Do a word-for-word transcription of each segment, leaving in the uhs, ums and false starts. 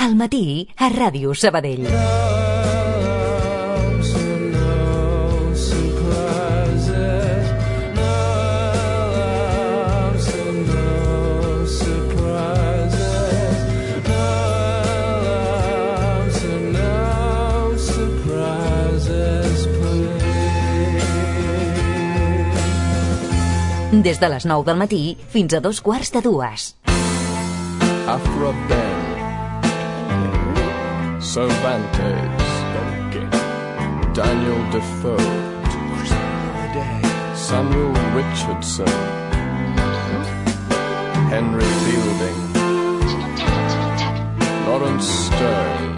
Al matí, a Ràdio Sabadell. Des de les nou del matí fins a dos quarts de dues. After a band, Cervantes, Daniel Defoe, Samuel Richardson, Henry Fielding, Lawrence Stern,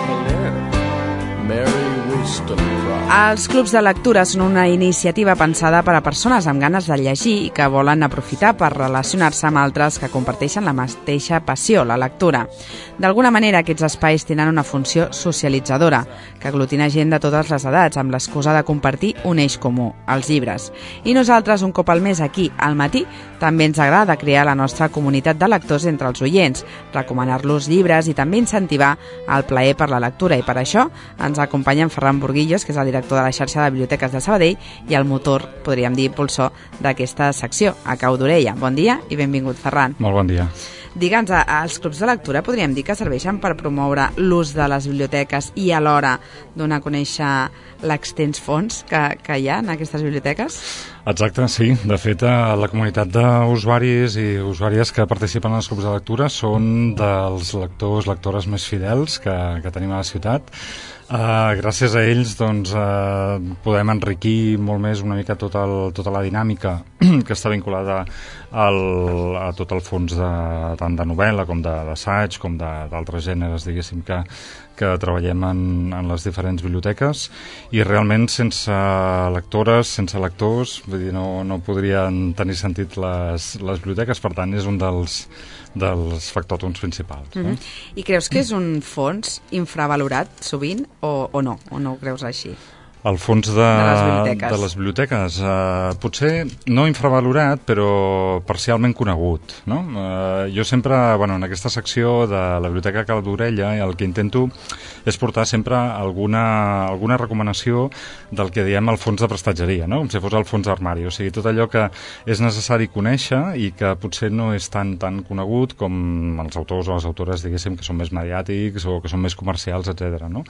Mary Wollstonecraft. Els clubs de lectura són una iniciativa pensada per a persones amb ganes de llegir i que volen aprofitar per relacionar-se amb altres que comparteixen la mateixa passió, la lectura. D'alguna manera, aquests espais tenen una funció socialitzadora, que aglutina gent de totes les edats, amb l'excusa de compartir un eix comú, els llibres. I nosaltres, un cop al mes aquí, al matí, també ens agrada crear la nostra comunitat de lectors entre els oients, recomanar-los llibres i també incentivar el plaer per la lectura. I per això ens acompanya en Ferran Burguillos, que és el director de la xarxa de biblioteques de Sabadell i el motor, podríem dir, impulsor d'aquesta secció, a cau d'orella. Bon dia i benvingut, Ferran. Molt bon dia. Digue'ns, els clubs de lectura podríem dir que serveixen per promoure l'ús de les biblioteques i alhora donar a conèixer l'extens fons que, que hi ha en aquestes biblioteques? Exacte, sí. De fet, la comunitat d'usuaris i usuàries que participen en els clubs de lectura són dels lectors, lectores més fidels que, que tenim a la ciutat. Uh, gràcies a ells doncs, uh, podem enriquir molt més una mica tot el, tota la dinàmica que està vinculada al, a tot el fons de, tant de novel·la com d'assaig com d'altres gèneres, diguéssim, que, que treballem en, en les diferents biblioteques, i realment sense lectores, sense lectors, vull dir, no, no podrien tenir sentit les, les biblioteques. Per tant, és un dels, dels factors principals. Mm-hmm. Eh? I creus que és un fons infravalorat sovint o, o no? O no ho creus així? El fons de, de les biblioteques, de les biblioteques eh, potser no infravalorat, però parcialment conegut, no? Eh, jo sempre, bueno, en aquesta secció de la Biblioteca Cau d'Orella, el que intento és portar sempre alguna, alguna recomanació del que diem el fons de prestatgeria, no? Com si fos el fons d'armari, o sigui, tot allò que és necessari conèixer i que potser no és tan, tan conegut com els autors o les autores, diguéssim, que són més mediàtics o que són més comercials, etcètera, no?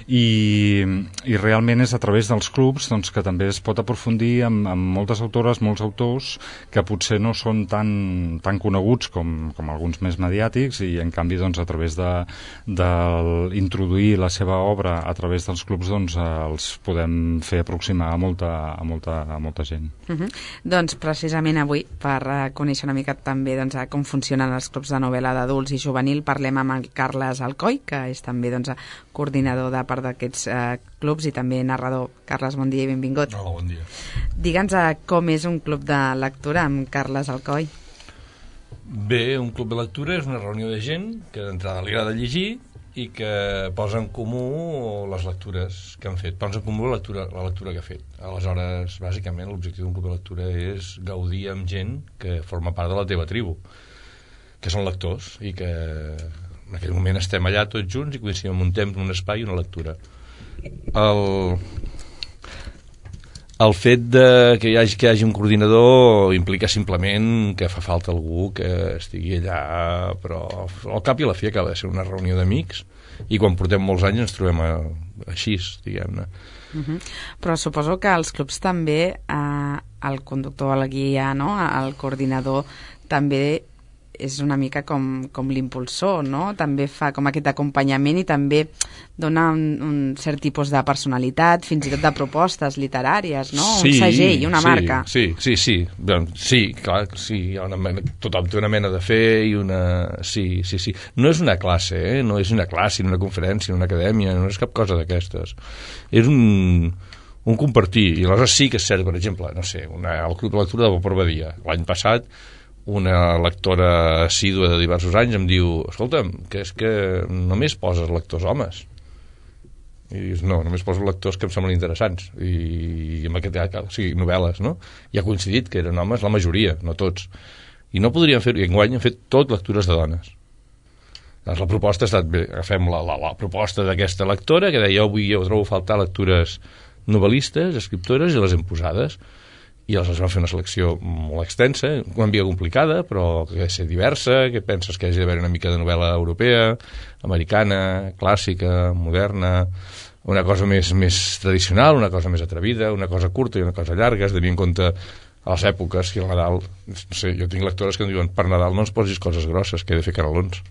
I, i realment és a través dels clubs doncs, que també es pot aprofundir amb, amb moltes autores, molts autors que potser no són tan, tan coneguts com, com alguns més mediàtics, i en canvi doncs, a través de, de introduir la seva obra a través dels clubs doncs, els podem fer aproximar a molta, a molta, a molta gent. Uh-huh. Doncs precisament avui, per uh, conèixer una mica també doncs, com funcionen els clubs de novel·la d'adults i juvenil, parlem amb el Carles Alcoi, que és també doncs, coordinador de part d'aquests uh, clubs i també narrador. Carles, bon dia i benvingut. Hola, bon dia. Digue'ns uh, com és un club de lectura amb Carles Alcoi. Bé, un club de lectura és una reunió de gent que d'entrada li agrada llegir i que posa en comú les lectures que han fet, posa en comú la lectura, la lectura que ha fet. Aleshores, bàsicament, l'objectiu d'un club de lectura és gaudir amb gent que forma part de la teva tribu, que són lectors, i que en aquell moment estem allà tots junts i coincidim en un temps, en un espai i una lectura. El, el fet de que hi hagi, que hi hagi un coordinador implica simplement que fa falta algú que estigui allà, però al cap i a la fi acaba de ser una reunió d'amics, i quan portem molts anys ens trobem a, així, diguem-ne. Uh-huh. Però suposo que als clubs també eh, el conductor, el guia, no? El coordinador també és una mica com, com l'impulsor, no? També fa com aquest acompanyament i també dona un, un cert tipus de personalitat, fins i tot de propostes literàries, no? Sí, un segell, una sí, marca. Sí, sí, sí. Doncs, sí, clar, sí, hi ha una mena, tothom té una mena de fe i una... Sí, sí, sí. No és una classe, eh? No és una classe, ni una conferència, ni una acadèmia, no és cap cosa d'aquestes. És un... un compartir, i aleshores sí que és cert, per exemple, no sé, una, el Club de Lectura de Vapor Badia. L'any passat una lectora assídua de diversos anys em diu, escolta'm, que és que només poses lectors homes. I dius, no, només poso lectors que em semblen interessants, i, i amb aquest, o sigui, novel·les, no? I ha coincidit que eren homes la majoria, no tots. I no podríem fer-ho, i enguany hem fet tot lectures de dones. Doncs la proposta ha estat, bé, agafem la, la, la proposta d'aquesta lectora, que deia, jo avui jo trobo faltar lectures novel·listes, escriptores, i les hem posades. I els va fer una selecció molt extensa, una mica complicada, però que ha de ser diversa, que penses que hagi d'haver una mica de novel·la europea, americana, clàssica, moderna, una cosa més, més tradicional, una cosa més atrevida, una cosa curta i una cosa llarga, es devia en compte a les èpoques, que al Nadal, no sé, jo tinc lectores que em diuen, per Nadal no ens posis coses grosses, que he de fer canelons.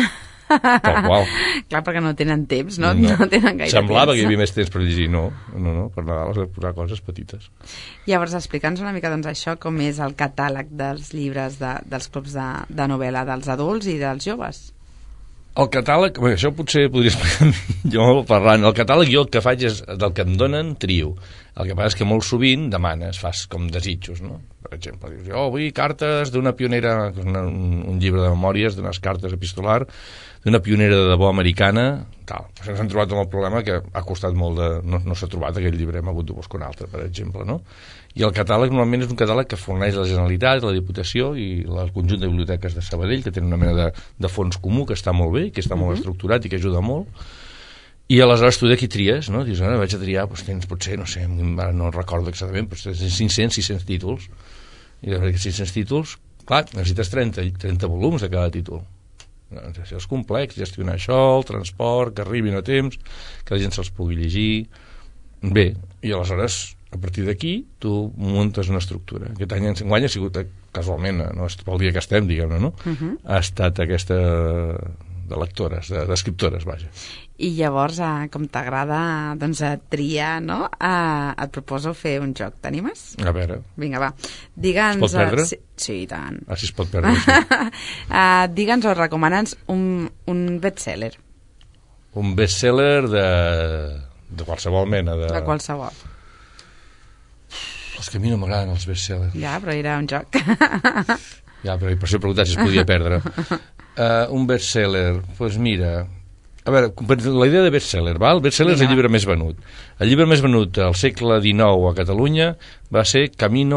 Tal qual. Clar, perquè no tenen temps, no? No, no tenen gaire Semblava temps. que hi havia més temps per llegir, no, no, no, per Nadal has de posar coses petites. Llavors, explica'ns una mica doncs, això, com és el catàleg dels llibres de, dels clubs de, de novel·la dels adults i dels joves. El catàleg, bé, això potser podria explicar jo parlant. El catàleg jo el que faig és del que em donen trio. El que passa és que molt sovint demanes, fas com desitjos, no? Per exemple, dius, oh, vull cartes d'una pionera, una, un, un llibre de memòries, d'unes cartes epistolar, d'una pionera de debò americana, tal. Ens hem trobat amb el problema que ha costat molt de... No, no s'ha trobat aquell llibre, hem hagut de buscar un altre, per exemple, no? I el catàleg normalment és un catàleg que forneix la Generalitat, la Diputació i el conjunt de biblioteques de Sabadell, que tenen una mena de, de fons comú que està molt bé, que està molt uh-huh. estructurat i que ajuda molt. I aleshores tu d'aquí tries, no? Dius, ara vaig a triar, doncs tens potser, no sé, ara no recordo exactament, però tens cinc-cents, sis-cents títols. I de sis-cents títols, clar, necessites trenta, trenta volums de cada títol. Això és complex, gestionar això, el transport, que arribin a temps, que la gent se'ls pugui llegir. Bé, i aleshores, a partir d'aquí, tu muntes una estructura. Aquest any enguany ha sigut, casualment, no és pel dia que estem, diguem-ne, no? Uh-huh. Ha estat aquesta de lectores, d'escriptores, vaja. I llavors, eh, com t'agrada doncs, triar, no? Eh, et proposo fer un joc. T'animes? A veure. Vinga, va. Digue'ns... Es pot perdre? Sí, sí, i tant. Ah, sí, es pot perdre. Sí. uh, Digue'ns o recomana'ns un, un bestseller. Un bestseller de, de qualsevol mena. De, de qualsevol. És que a mi no m'agraden els bestsellers. Ja, però era un joc. Ja, però per això he preguntat si es podia perdre. Uh, un bestseller, doncs pues mira... A veure, la idea de bestseller, val? El bestseller és el llibre més venut. El llibre més venut al segle dinou a Catalunya va ser Camino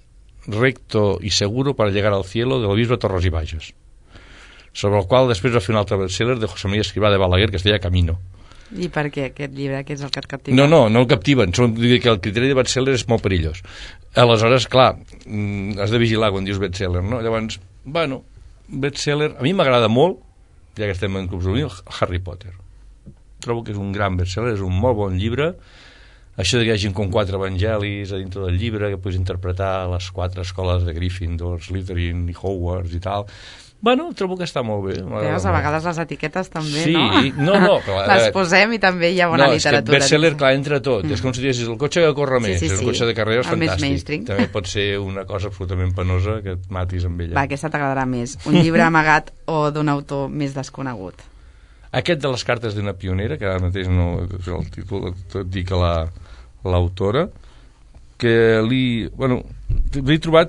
recto y seguro para llegar al cielo del bisbe Torres i Bages, sobre el qual després va fer un altre bestseller de José María Escrivá de Balaguer que es deia Camino. I per què aquest llibre? Què és el que et captiva? No, no, no el captiven. Són, que el criteri de bestseller és molt perillós. Aleshores, clar, has de vigilar quan dius bestseller, no? Llavors, bueno, bestseller... A mi m'agrada molt, ja que estem en clubs juvenils, Harry Potter. Trobo que és un gran bestseller, és un molt bon llibre. Això de que hi hagi com quatre evangelis a dintre del llibre, que puguis interpretar les quatre escoles de Gryffindor, Slytherin i Hogwarts i tal. Bueno, trobo que està molt bé. Veus, a vegades les etiquetes també, sí, no? no, no. Però, les posem i també hi ha bona no, literatura. No, és que bestseller, clar, entra tot. Mm. És com si diguessis el cotxe que corre més, sí, sí, sí. El cotxe de carrera és el fantàstic. També pot ser una cosa absolutament penosa que et matis amb ella. Va, aquesta t'agradarà més. Un llibre amagat o d'un autor més desconegut? Aquest de les cartes d'una pionera, que ara mateix no el títol et dic a la l'autora, que li... Bueno, l'he trobat...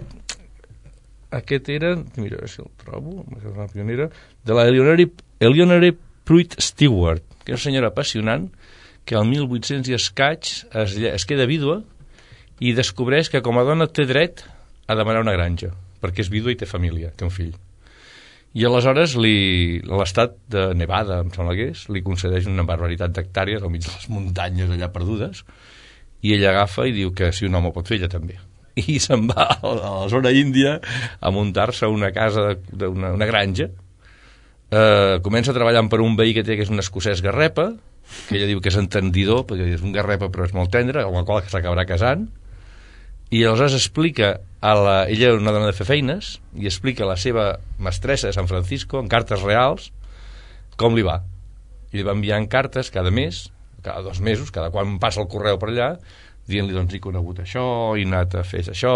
Aquest era... Mira, si el trobo... Una pionera... De la Eleonore, Eleonore Pruitt Stewart, que és una senyora apassionant que al mil vuit-cents i escaig es, es queda vídua i descobreix que com a dona té dret a demanar una granja, perquè és vídua i té família, té un fill. I aleshores li, l'estat de Nevada, em sembla que és, li concedeix una barbaritat d'hectàrees al mig de les muntanyes allà perdudes, i ella agafa i diu que si un home pot fer, ella també. I se'n va a la zona índia a muntar-se una casa, de, de una, una granja. Eh, comença treballant per un veí que té, que és un escocès garrepa, que ella diu que és entendidor, perquè és un garrepa però és molt tendre, amb el qual s'acabarà casant, i aleshores explica a la... ella és una dona de fer feines, i explica a la seva mestressa de San Francisco, en cartes reals, com li va. I li va enviant cartes cada mes, cada dos mesos, cada quan passa el correu per allà, dient-li, doncs, he conegut això, he anat a fer això,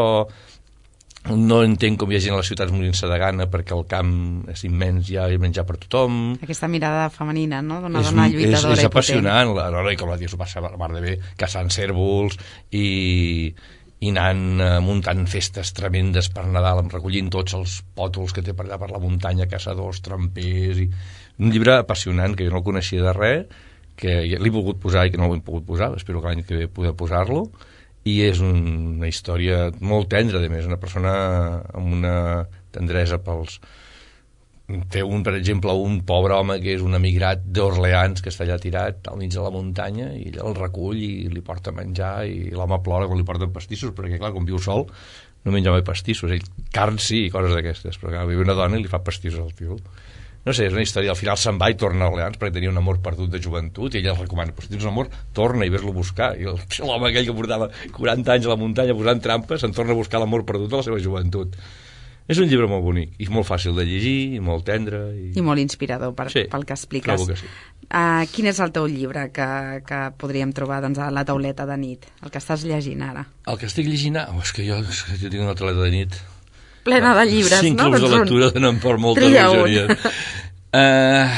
no entenc com hi ha gent a les ciutats morint-se de gana perquè el camp és immens, hi ha menjar per tothom. Aquesta mirada femenina, no?, d'una dona lluitadora és, és i apassionant, la dona, com la tia s'ho passa a la mar de bé, caçant cérvols i, i anant uh, muntant festes tremendes per Nadal, recollint tots els pòtols que té per allà per la muntanya, caçadors, trampers, i... un llibre apassionant que jo no coneixia de res, que l'he volgut posar i que no l'he pogut posar, espero que l'any que ve poder posar-lo, i és un, una història molt tendra, a més, una persona amb una tendresa pels, té un, per exemple, un pobre home que és un emigrat d'Orleans que està allà tirat al mig de la muntanya i ell el recull i li porta menjar i l'home plora quan li porten pastissos perquè clar, quan viu sol no menja mai pastissos, ell carn sí i coses d'aquestes, però clar, viu una dona i li fa pastissos al tio. No sé, és una història, al final se'n va i torna a Orleans perquè tenia un amor perdut de joventut i ella el recomana, però si tens un amor, torna i ves-lo buscar, i l'home aquell que portava quaranta anys a la muntanya posant trampes se'n torna a buscar l'amor perdut de la seva joventut. És un llibre molt bonic i molt fàcil de llegir i molt tendre i, I molt inspirador per, sí, pel que expliques. Trobo que sí. Uh, quin és el teu llibre que, que podríem trobar doncs, a la tauleta de nit, el que estàs llegint ara? El que estic llegint ara? Oh, és que jo, és que jo tinc una tauleta de nit plena de llibres, cinc no? clubs de lectura donen per moltes bogeries. uh,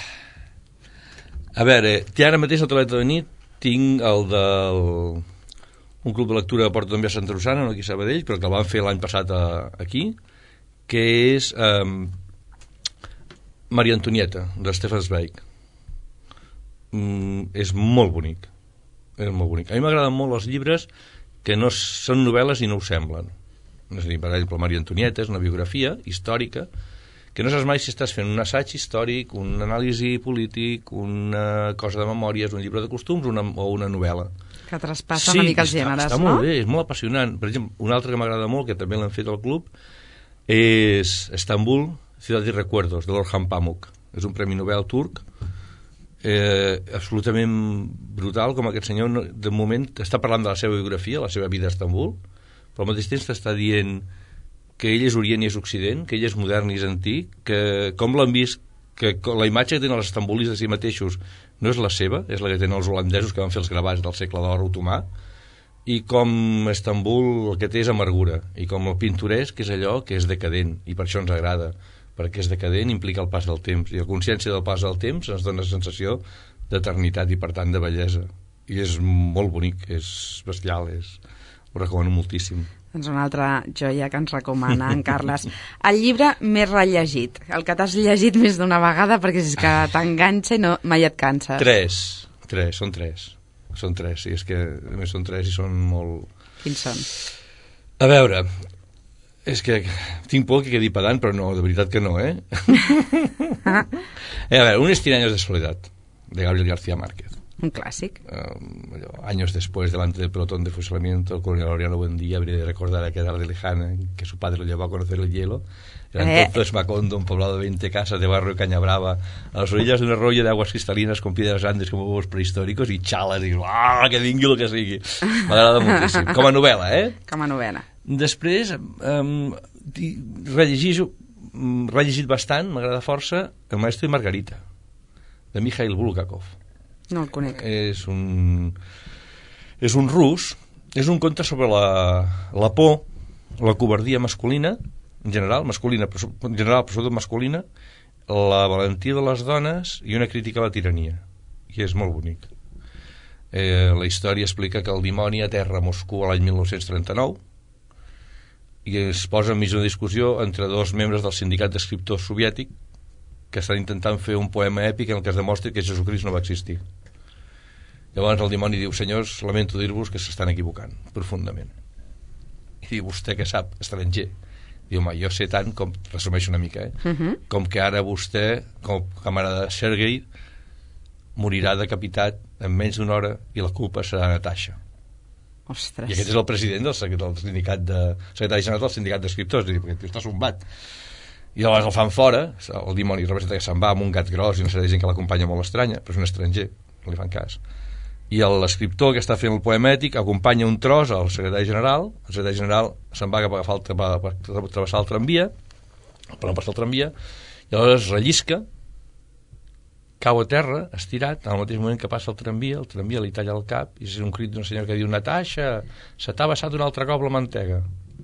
a veure, ara mateix a la tauleta de nit tinc el del un club de lectura que porto també a Santa Rosana, no aquí a Sabadell, però que el van fer l'any passat a, aquí, que és um, Maria Antonieta, de Stefan Zweig. Mm, és molt bonic. És molt bonic. A mi m'agraden molt els llibres que no són novel·les i no ho semblen. És a dir, per exemple, Maria Antonieta és una biografia històrica que no saps mai si estàs fent un assaig històric, un anàlisi polític, una cosa de memòries, un llibre de costums una, o una novel·la. Que traspassa sí, una mica els està, gèneres, està no? molt bé, és molt apassionant. Per exemple, un altre que m'agrada molt, que també l'han fet al club, és Estambul, Ciudad y Recuerdos, de Orhan Pamuk. És un premi Nobel turc, eh, absolutament brutal, com aquest senyor, de moment, està parlant de la seva biografia, la seva vida a Estambul, però al mateix temps t'està dient que ell és Orient i és Occident, que ell és modern i és antic, que com l'han vist, que la imatge que tenen els estambulis de si mateixos no és la seva, és la que tenen els holandesos que van fer els gravats del segle d'or otomà, i com Estambul el que té és amargura, i com el pintoresc és allò que és decadent, i per això ens agrada, perquè és decadent, implica el pas del temps, i la consciència del pas del temps ens dona sensació d'eternitat i per tant de bellesa, i és molt bonic, és bestial, és... ho recomano moltíssim. Doncs una altra joia que ens recomana en Carles. El llibre més rellegit, el que t'has llegit més d'una vegada perquè és que t'enganxa i no, mai et canses. Tres, tres, són tres. Són tres, sí, és que a més són tres i són molt... Quins són? A veure, és que tinc por que quedi pedant, però no, de veritat que no, eh? eh a veure, Un cien años de soledad, de Gabriel García Márquez. Un clásico. Uh, años después, delante del pelotón de fusilamiento, el coronel Laureano Buendía habría de recordar aquella tarde lejana en que su padre lo llevó a conocer el hielo. Era eh. entonces Macondo, un poblado de veinte casas de barrio de Cañabrava, a las orillas de un arroyo de aguas cristalinas con piedras grandes como huevos prehistóricos y chalas, i ah, que vingui el que sigui. M'agrada moltíssim. Com a novel·la, eh? Com a novel·la. Després, um, rellegir, rellegit bastant, m'agrada força, El maestro y Margarita, de Mikhail Bulgakov. No el conec. És un, és un rus, és un conte sobre la, la por, la covardia masculina, en general, masculina, però, en general, però sobretot masculina, la valentia de les dones i una crítica a la tirania. I és molt bonic. Eh, la història explica que el dimoni aterra a Moscou l'any mil nou-cents trenta-nou i es posa enmig d'una discussió entre dos membres del sindicat d'escriptors soviètic que estan intentant fer un poema èpic en el que es demostri que Jesucrist no va existir. Llavors el dimoni diu: senyors, lamento dir-vos que s'estan equivocant profundament. I diu: vostè què sap, estranger? Diu: home, jo sé tant, com resumeixo una mica, eh? Uh -huh. Com que ara vostè, com a camarada Sergei, morirà decapitat en menys d'una hora i la culpa serà Natasha. Ostres. I aquest és el president del, del sindicat de, secretari general del sindicat d'escriptors, perquè està sombat. I llavors el fan fora, el dimoni representa que se'n va amb un gat gros i una sèrie de gent que l'acompanya molt estranya, però és un estranger, no li fan cas. I l'escriptor que està fent el poema ètic acompanya un tros al secretari general, el secretari general se'n va cap a agafar el, per, per travessar el tramvia, per no passar el tramvia, i llavors rellisca, cau a terra, estirat, al mateix moment que passa el tramvia, el tramvia li talla el cap, i és un crit d'una senyora que diu: Natasha, se t'ha vessat un altre cop la mantega.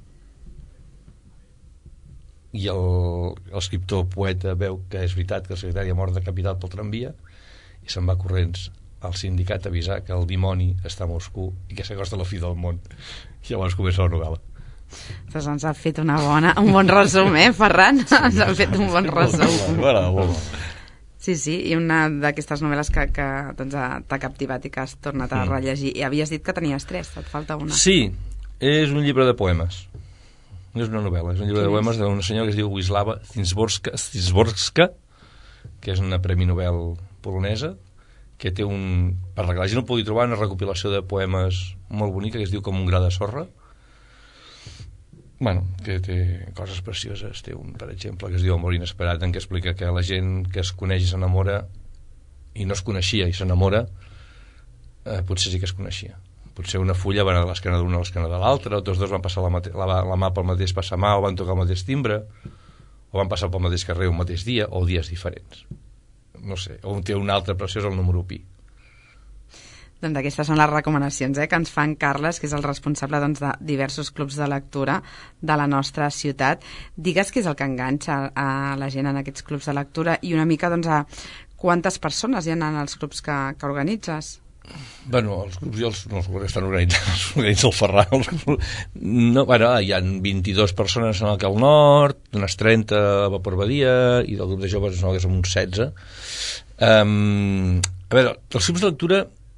I l'escriptor poeta veu que és veritat que el secretari ha mort decapitat pel tramvia i se'n va corrents al sindicat a avisar que el dimoni està a Moscou i que s'acosta la fi del món. I llavors comença la novel·la. Doncs ens ha fet una bona, un bon resum, eh, Ferran? Ens ha fet un bon resum. Bueno, sí, sí, i una d'aquestes novel·les que, que doncs, t'ha captivat i que has tornat a rellegir. I havies dit que tenies tres, et falta una. Sí, és un llibre de poemes. No és una novel·la, és un llibre de poemes d'una senyora que es diu Wisława Szymborska, Szymborska, que és una premi Nobel polonesa, que té un... per la que la gent no pugui trobar una recopilació de poemes molt bonica que es diu Com un gra de sorra. Bueno, que té coses precioses. Té un, per exemple, que es diu Amor inesperat, en què explica que la gent que es coneix i s'enamora i no es coneixia i s'enamora, eh, potser sí que es coneixia. Potser una fulla va anar de l'esquena d'una a l'esquena de l'altra, o tots dos van passar la, mate la, la mà pel mateix passamà, o van tocar el mateix timbre, o van passar pel mateix carrer un mateix dia, o dies diferents. No sé, o té un altre preciós el número pi. Doncs aquestes són les recomanacions eh, que ens fan Carles, que és el responsable doncs, de diversos clubs de lectura de la nostra ciutat. Digues què és el que enganxa a la gent en aquests clubs de lectura i una mica doncs, a quantes persones hi ha en els clubs que, que organitzes? Bueno, els grups i els, no, els grups que estan organitzats, els organitza el Ferran. Els, no, bueno, hi ha vint-i-dues persones en el Cal Nord, unes trenta a Vapor Badia, i del grup de joves no, que som uns setze. Um, a veure, els clubs de lectura,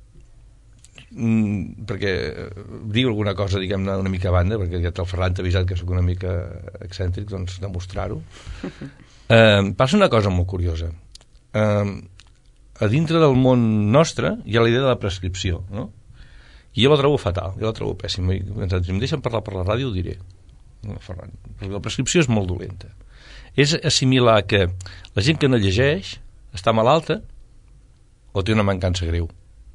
mm, perquè diu alguna cosa, diguem-ne, una mica a banda, perquè ja el Ferran t'ha avisat que sóc una mica excèntric, doncs demostrar-ho. Um, passa una cosa molt curiosa. Um, a dintre del món nostre hi ha la idea de la prescripció, no? I jo la trobo fatal, jo la trobo pèssima. Si em deixen parlar per la ràdio ho diré, no, Ferran, perquè la prescripció és molt dolenta. És assimilar que la gent que no llegeix està malalta o té una mancança greu.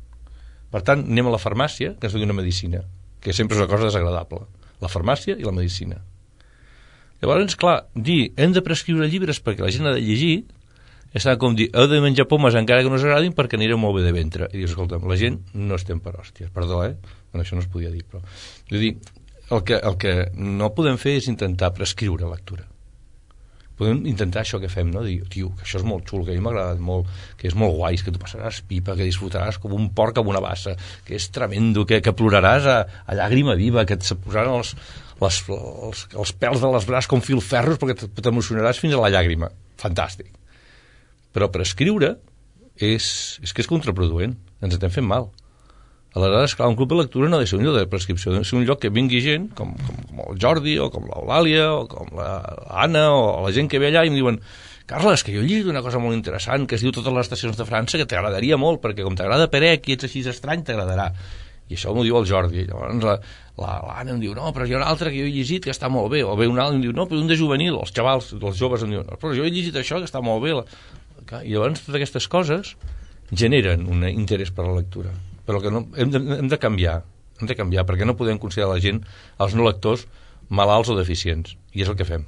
Per tant, anem a la farmàcia, que ens doni una medicina, que sempre és una cosa desagradable. La farmàcia i la medicina. Llavors, clar, dir hem de prescriure llibres perquè la gent ha de llegir és com dir, heu de menjar pomes encara que no us agradin perquè anireu molt bé de ventre. I dius, escolta'm, la gent no estem per hòsties. Perdó, eh? Bueno, això no es podia dir, però... Vull dir, el que, el que no podem fer és intentar prescriure lectura. Podem intentar això que fem, no? Dir, tio, que això és molt xulo, que a mi m'ha agradat molt, que és molt guai, que tu passaràs pipa, que disfrutaràs com un porc amb una bassa, que és tremendo, que, que ploraràs a, a llàgrima viva, que et posaran els, les, els, els pèls de les braç com filferros perquè t'emocionaràs fins a la llàgrima. Fantàstic. Però per escriure és, és que és contraproduent, ens estem fent mal. Aleshores, clar, un club de lectura no ha de ser un lloc de prescripció, ha de ser un lloc que vingui gent com, com, com el Jordi o com l'Eulàlia o com l'Anna o la gent que ve allà i em diuen, Carles, que jo he llegit una cosa molt interessant que es diu Totes les estacions de França, que t'agradaria molt perquè com t'agrada Perec i ets així estrany, t'agradarà. I això m'ho diu el Jordi. Llavors la, la, l'Anna em diu, no, però hi ha una altra que jo he llegit que està molt bé. O ve un altre i em diu, no, però un de juvenil. Els xavals, els joves em diuen, no, però jo he llegit això que està molt bé. I llavors totes aquestes coses generen un interès per la lectura. Però que no, hem, de, hem de canviar. Hem de canviar, perquè no podem considerar la gent, els no lectors, malalts o deficients. I és el que fem.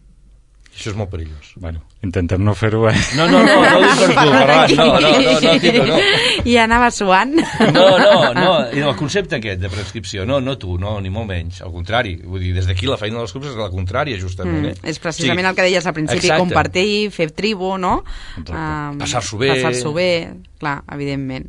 I això és molt perillós. Bueno, intentem no fer-ho, eh? No, no, no, no ho dic per tu, Ferran. No, no, no, no, Tito, no. I anava suant. No, no, no, el concepte aquest de prescripció, no, no tu, no, ni molt menys. Al contrari, vull dir, des d'aquí la feina dels clubs és la contrària, justament. Eh? Mm, és precisament sí. El que deies al principi, exacte. Compartir, fer tribu, no? Um, Passar-s'ho bé. Passar-s'ho bé, clar, evidentment.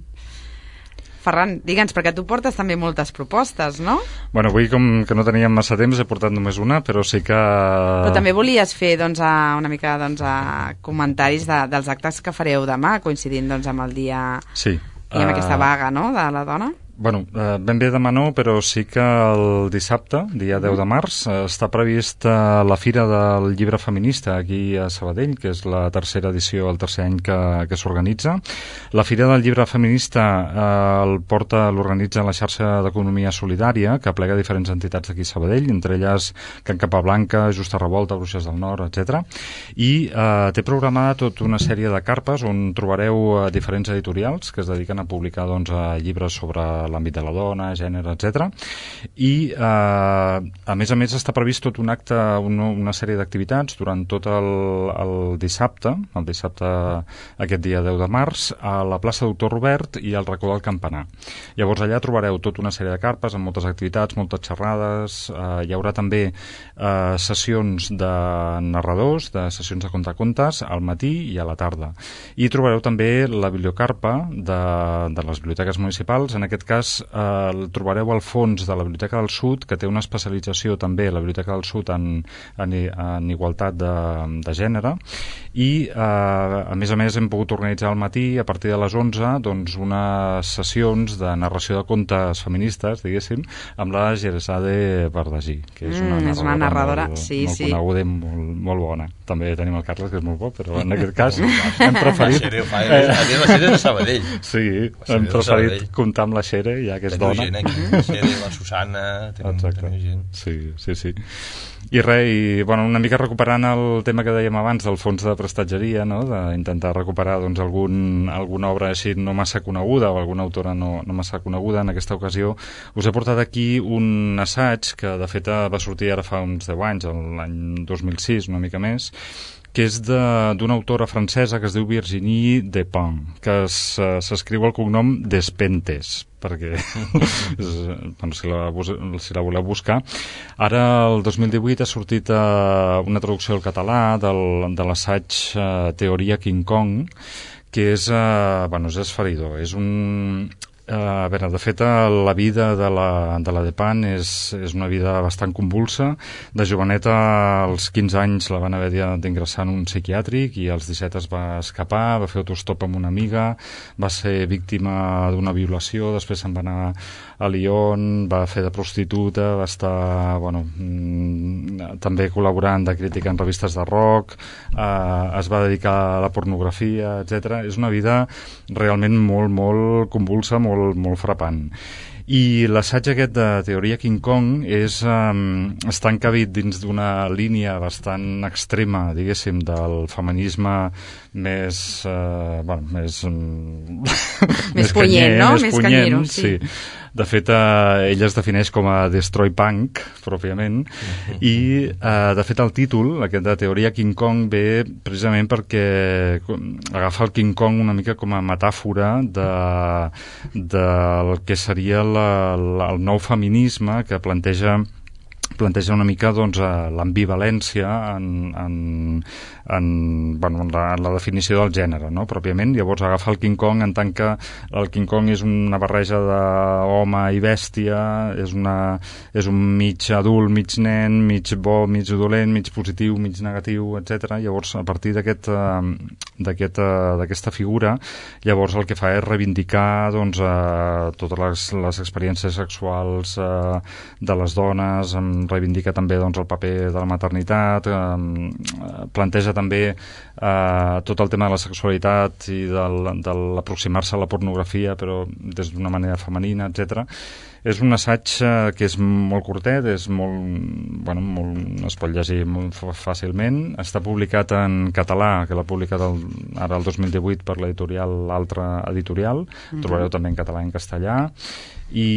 Ferran, digue'ns, perquè tu portes també moltes propostes, no? Bueno, avui, com que no teníem massa temps, he portat només una, però sí que... Però també volies fer doncs, a, una mica doncs, a comentaris de, dels actes que fareu demà, coincidint doncs, amb el dia... Sí. I amb uh... aquesta vaga, no?, de la dona. Bueno, eh, ben bé demà no, però sí que el dissabte, dia deu de març, eh, està prevista la Fira del Llibre Feminista aquí a Sabadell, que és la tercera edició, el tercer any que, que s'organitza. La Fira del Llibre Feminista eh, el porta, l'organitza la xarxa d'Economia Solidària, que aplega diferents entitats d'aquí a Sabadell, entre elles Can Capablanca, Justa Revolta, Bruixes del Nord, etcètera. I eh, té programada tota una sèrie de carpes on trobareu eh, diferents editorials que es dediquen a publicar doncs, a llibres sobre l'àmbit de la dona, gènere, etcètera. I, eh, a més a més, està previst tot un acte, una, una sèrie d'activitats durant tot el, el dissabte, el dissabte aquest dia deu de març, a la plaça Doctor Robert i al racó del Campanar. Llavors, allà trobareu tota una sèrie de carpes amb moltes activitats, moltes xerrades, eh, hi haurà també eh, sessions de narradors, de sessions de contacontes al matí i a la tarda. I trobareu també la bibliocarpa de, de les biblioteques municipals, en aquest cas cas eh, el trobareu al fons de la Biblioteca del Sud, que té una especialització també, la Biblioteca del Sud, en, en, en igualtat de, de gènere, i eh, a més a més hem pogut organitzar al matí, a partir de les onze, doncs unes sessions de narració de contes feministes, diguéssim, amb la Geresade Bardagí, que és una mm, narradora, és una narradora molt, sí, molt sí. coneguda i molt, molt bona. També tenim el Carles, que és molt bo, però en aquest cas hem preferit... La Xere ho fa, eh? La Xere és de Sabadell. Sí, hem preferit comptar amb la Xere, ja que és teniu dona. Gent aquí, la Xere, la Susana, teniu, teniu gent. Sí, sí, sí. I res, i, bueno, una mica recuperant el tema que dèiem abans del fons de prestatgeria, no? D'intentar recuperar doncs, algun, alguna obra així no massa coneguda o alguna autora no, no massa coneguda. En aquesta ocasió us he portat aquí un assaig que de fet va sortir ara fa uns deu anys, l'any dos mil sis, una mica més, que és d'una autora francesa que es diu Virginie Despentes, que s'escriu el cognom Despentes, perquè bueno, si, la, si la voleu buscar. Ara, el dos mil divuit, ha sortit uh, una traducció al català del, de l'assaig uh, Teoria King Kong, que és, uh, bueno, és esferidor. És un... Uh, a veure, de fet, la vida de la, de la Despentes és, és una vida bastant convulsa. De joveneta, als quinze anys, la van haver d'ingressar en un psiquiàtric i als disset es va escapar, va fer autostop amb una amiga, va ser víctima d'una violació, després se'n va anar a Lyon, va fer de prostituta, va estar, bueno, mm, també col·laborant de crítica en revistes de rock, uh, es va dedicar a la pornografia, etcètera. És una vida realment molt, molt convulsa, molt molt, molt frapant. I l'assaig aquest de Teoria King Kong és, um, està encabit dins d'una línia bastant extrema, diguéssim, del feminisme més... Uh, bueno, més... Um, més punyent, no? Més més punyent, canyero, sí. sí. De fet, eh, ell es defineix com a destroy punk, pròpiament, uh-huh. i, eh, de fet, el títol, aquest de Teoria King Kong, ve precisament perquè agafa el King Kong una mica com a metàfora de, del que seria la, la, el nou feminisme que planteja planteja una mica doncs, l'ambivalència en, en, en, bueno, en, la, en la definició del gènere, no? Pròpiament. Llavors agafa el King Kong en tant que el King Kong és una barreja d'home i bèstia, és, una, és un mig adult, mig nen, mig bo, mig dolent, mig positiu, mig negatiu, etcètera. Llavors, a partir d'aquest, d'aquest, d'aquesta figura, llavors el que fa és reivindicar doncs, eh, totes les, les experiències sexuals eh, de les dones, amb reivindica també doncs, el paper de la maternitat, eh, planteja també eh, tot el tema de la sexualitat i de l'aproximar-se a la pornografia, però des d'una manera femenina, etcètera. És un assaig eh, que és molt curtet, és molt, bueno, molt, es pot llegir molt fàcilment. Està publicat en català, que l'ha publicat el, ara el dos mil divuit per l'editorial L'Altra Editorial. Mm-hmm. Trobareu també en català i en castellà. I,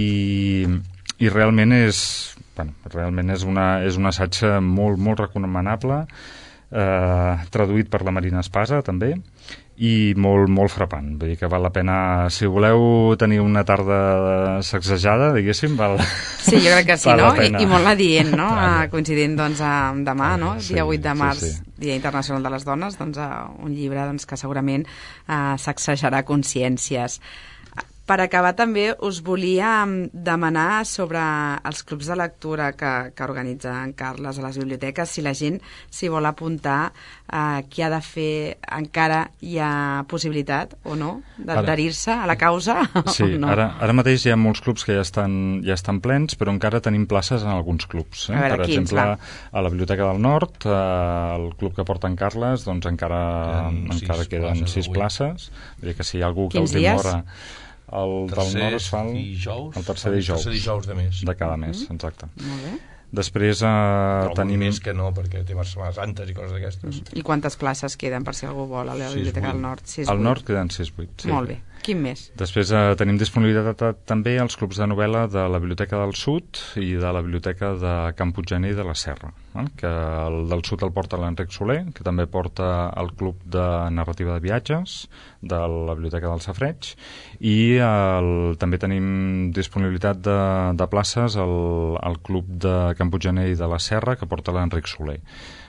i realment és... Bueno, realment és, una, és un assaig molt, molt recomanable, eh, traduït per la Marina Espasa, també, i molt, molt frapant. Vull dir que val la pena, si voleu tenir una tarda sacsejada, diguéssim, val, sí, jo crec que sí, no? I, I molt adient, no? Clar. Coincidint doncs, amb demà, no? Sí, dia vuit de març, sí, sí. Dia Internacional de les Dones, doncs, un llibre doncs, que segurament eh, sacsejarà consciències. Per acabar, també us volia demanar sobre els clubs de lectura que, que organitza en Carles a les biblioteques, si la gent s'hi vol apuntar, eh, què ha de fer, encara hi ha possibilitat o no d'adherir-se a la causa? Sí, no? ara, ara mateix hi ha molts clubs que ja estan, ja estan plens, però encara tenim places en alguns clubs. Eh? A veure, per quins, exemple, va? a la Biblioteca del Nord, eh, el club que porta en Carles, doncs encara queden, encara sis queden places, sis places. Vull dir que si hi ha algú que Quins última dies? hora... El del Nord es fa el, dijous, el tercer dijous, el tercer dijous de mes. de cada mes, Mm-hmm. exacte. Molt bé. Després eh, Però tenim... més que no, perquè té Setmanes Santes i coses d'aquestes. I quantes places queden per si algú vol a la Sis, Biblioteca vuit. del Nord? sis, Al vuit. Nord queden sis vuit. Sí. Molt bé. Quin més? Després eh, tenim disponibilitat també als clubs de novel·la de la Biblioteca del Sud i de la Biblioteca de Can Puiggener i de la Serra, eh? Que el del Sud el porta l'Enric Soler, que també porta el Club de Narrativa de Viatges de la Biblioteca del Safareig, i el, també tenim disponibilitat de, de places al, al Club de Can Puiggener i de la Serra, que porta l'Enric Soler,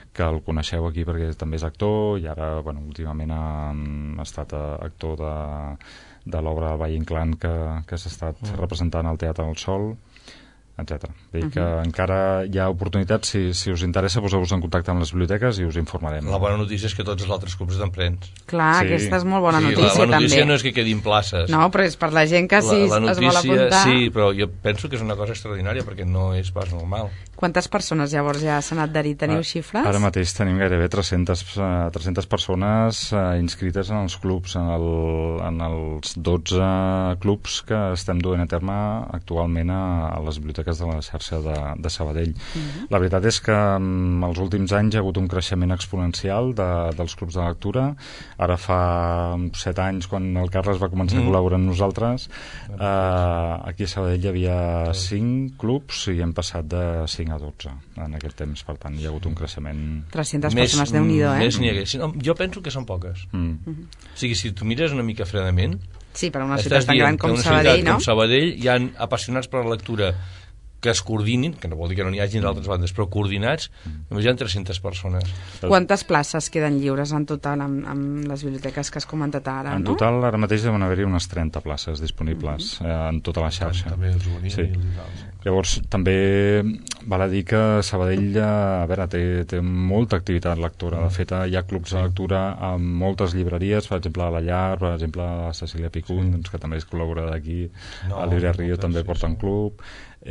que el coneixeu aquí perquè també és actor i ara, bueno, últimament ha, ha estat actor de, de l'obra del Valle Inclán que, que s'ha estat mm. representant al Teatre del Sol, etcètera. Vull dir que uh-huh. encara hi ha oportunitats, si, si us interessa, poseu-vos en contacte amb les biblioteques i us informarem. La bona notícia és que tots els altres clubs estan plens. Clar, sí. Aquesta és molt bona sí, notícia, també. La, la notícia també. no és que quedin places. No, però és per la gent que sí la, la notícia, es vol apuntar. Sí, però jo penso que és una cosa extraordinària perquè no és pas normal. Quantes persones llavors ja s'han adherit? Teniu xifres? Ara mateix tenim gairebé tres-centes, tres-centes persones uh, inscrites en els clubs, en, el, en els dotze clubs que estem duent a terme actualment a, a les biblioteques de la xarxa de De, de Sabadell. Uh-huh. La veritat és que en els últims anys hi ha hagut un creixement exponencial de, dels clubs de lectura. Ara fa set anys, quan el Carles va començar uh-huh. a col·laborar amb nosaltres, eh, aquí a Sabadell hi havia cinc clubs i hem passat de cinc a dotze en aquest temps. Per tant, hi ha hagut un creixement... tres-centes persones, Déu-n'hi-do, eh? Més n'hi hagués. No, jo penso que són poques. Mm. Uh-huh. O sigui, si tu mires una mica fredament... Sí, per una ciutat tan gran com Sabadell, no? Com Sabadell hi ha apassionats per la lectura que es coordinin, que no vol dir que no n'hi hagin d'altres bandes, però coordinats, només hi ha tres-centes persones. Quantes places queden lliures en total amb, amb les biblioteques que has comentat ara, en no? En total, ara mateix deuen haver-hi unes trenta places disponibles mm-hmm. eh, en tota la xarxa. També els juvenils sí. i tals. Llavors, també val a dir que Sabadell a veure, té, té molta activitat lectora. De fet, hi ha clubs de lectura a moltes llibreries, per exemple, a la Llar, per exemple, a Cecília Picún, sí. doncs, que també és col·laboradora d'aquí, no, a Libreria Rio també sí, porta un club.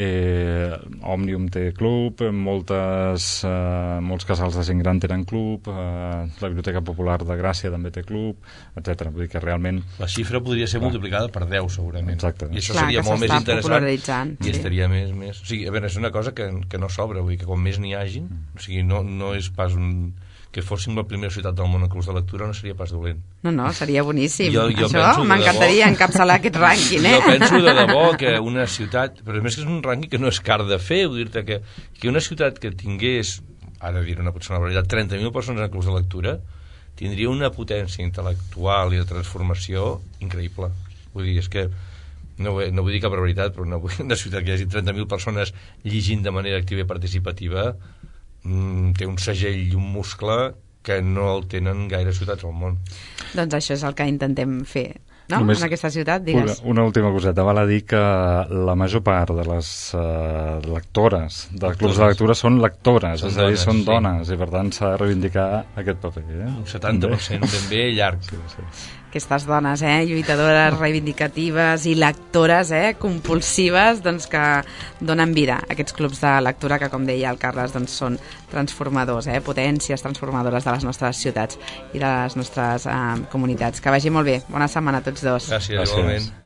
Eh, Òmnium té club, moltes, eh, molts casals de gent gran tenen club, eh, la Biblioteca Popular de Gràcia també té club, etcètera. Vull dir que realment... La xifra podria ser Clar. multiplicada per deu, segurament. Exacte. I això Clar, seria molt més interessant i sí. estaria més, més... O sigui, a veure, és una cosa que, que no sobra, vull dir que com més n'hi hagin, o sigui, no, no és pas un... que fóssim la primera ciutat del món en clubs de lectura no seria pas dolent. No, no, seria boníssim. Jo, jo Això m'encantaria encapçalar aquest rànquing, eh? Jo penso de debò que una ciutat... Però a més que és un rànquing que no és car de fer, vull dir-te que, que una ciutat que tingués, ara dir una potser una veritat, trenta mil persones en clubs de lectura, tindria una potència intel·lectual i de transformació increïble. Vull dir, és que no, no vull dir cap veritat, però una, una ciutat que hi hagi trenta mil persones llegint de manera activa i participativa mm, té un segell i un muscle que no el tenen gaire ciutats al món. Doncs això és el que intentem fer, no? Només en aquesta ciutat, digues. Una, una última coseta. Val a dir que la major part de les uh, lectores dels clubs de lectura són lectores, són és a dir, són sí. dones, i per tant s'ha de reivindicar aquest paper. Eh? Un setanta per cent ben bé llarg. Sí, sí. Aquestes dones, eh, lluitadores, reivindicatives i lectores, eh, compulsives, doncs que donen vida a aquests clubs de lectura que, com deia el Carles, doncs són transformadors, eh, potències transformadores de les nostres ciutats i de les nostres eh, comunitats. Que vagi molt bé. Bona setmana a tots dos. Gràcies, igualment.